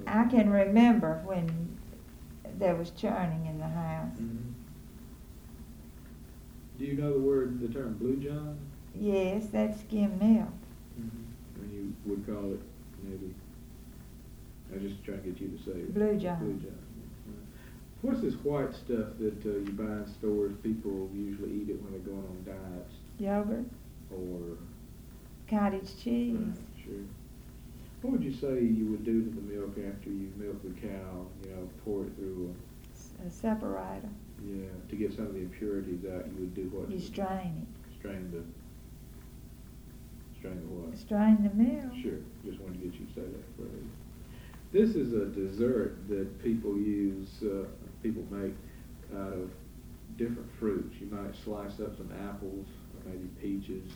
I can remember when there was churning in the house. Mm-hmm. Do you know the term Blue John? Yes, that's skim milk. Mm-hmm. And you would call it maybe. I was just trying to get you to say it. Blue John. Blue John. What's this white stuff that you buy in stores? People usually eat it when they're going on diets. Yogurt. Or Cottage cheese. Right, sure. What would you say you would do to the milk after you milk the cow? You know, pour it through A separator. Yeah, to get some of the impurities out, you would do what? You strain it. Strain the what? Strain the milk. Sure, just wanted to get you to say that phrase. This is a dessert that people people make out of different fruits. You might slice up some apples, or maybe peaches.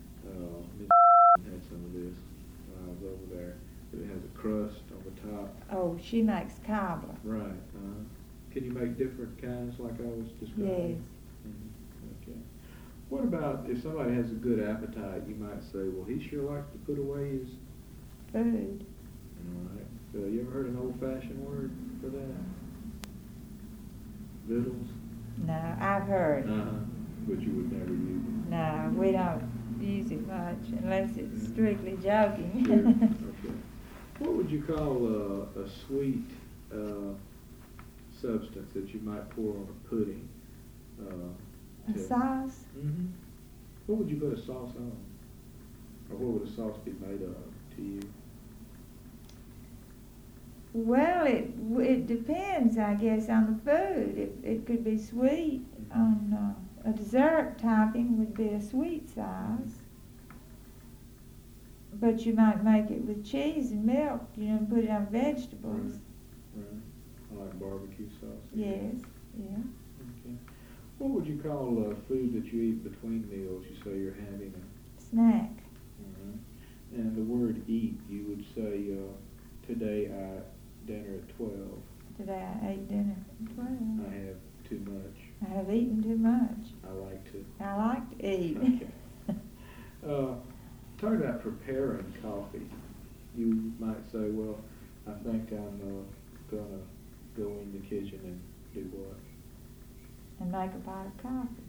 Had some of this when I was over there. It has a crust on the top. Oh, she makes cobbler. Right. Can you make different kinds like I was describing? Yes. Mm-hmm. Okay. What about if somebody has a good appetite? You might say, well, he sure likes to put away his food. All right. You ever heard an old-fashioned word for that? Vittles? No, I've heard. But you would never use it. No, we don't use it much unless it's strictly joking. Sure. Okay. What would you call a sweet substance that you might pour on a pudding? A sauce? Mm-hmm. What would you put a sauce on? Or what would a sauce be made of to you? Well, it depends, I guess, on the food. It could be sweet. On a dessert topping would be a sweet sauce. But you might make it with cheese and milk, and put it on vegetables. Right. I like barbecue sauce. Yes, yeah. Okay. What would you call food that you eat between meals? You say you're having a snack. And the word eat, you would say, today I ate dinner at 12. Today I ate dinner at 12. I have too much. I have eaten too much. I like to eat. Okay. Talk about preparing coffee. You might say, well, I think I'm going to go in the kitchen and do what? And make a pot of coffee.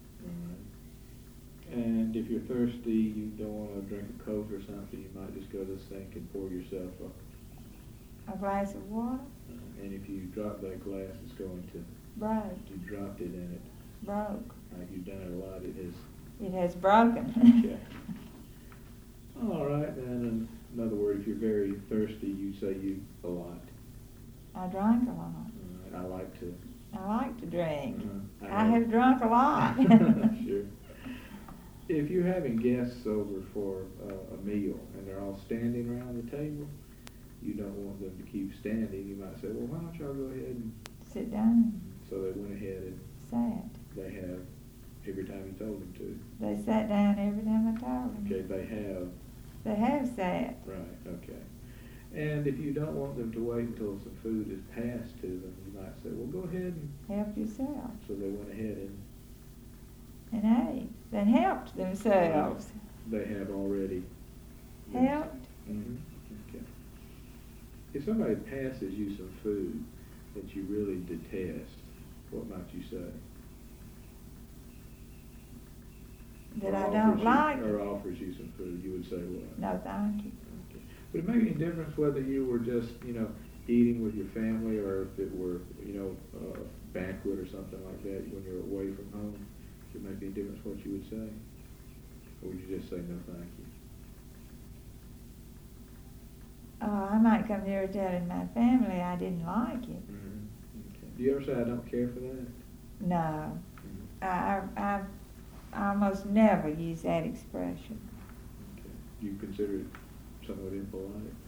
And if you're thirsty, you don't want to drink a Coke or something, you might just go to the sink and pour yourself a glass of water. And if you drop that glass, it's going to break. You dropped it and it broke. Like you've done it a lot, it has broken. Okay. All right, then. In other words, if you're very thirsty, you say you a lot. I drank a lot. I like to drink. I have drunk a lot. Sure. If you're having guests over for a meal and they're all standing around the table, you don't want them to keep standing. You might say, well, why don't y'all go ahead and sit down. So they went ahead and sat. They have every time you told them to. They sat down every time I told them. Okay, they have. They have sat. Right, okay. And if you don't want them to wait until some food is passed to them, you might say, well, go ahead and help yourself. So they went ahead and ate. They helped themselves. They have already helped. Mm-hmm. Okay. If somebody passes you some food that you really detest, what might you say? That I don't like. Or offers you some food, you would say what? No, thank you. Okay. Would it make any difference whether you were just, eating with your family, or if it were, a banquet or something like that when you're away from home? Would it make any difference what you would say? Or would you just say no, thank you? I might come near telling my family I didn't like it. Mm-hmm. Okay. Do you ever say I don't care for that? No. Mm-hmm. I almost never use that expression. Okay. Do you consider it somewhat impolite?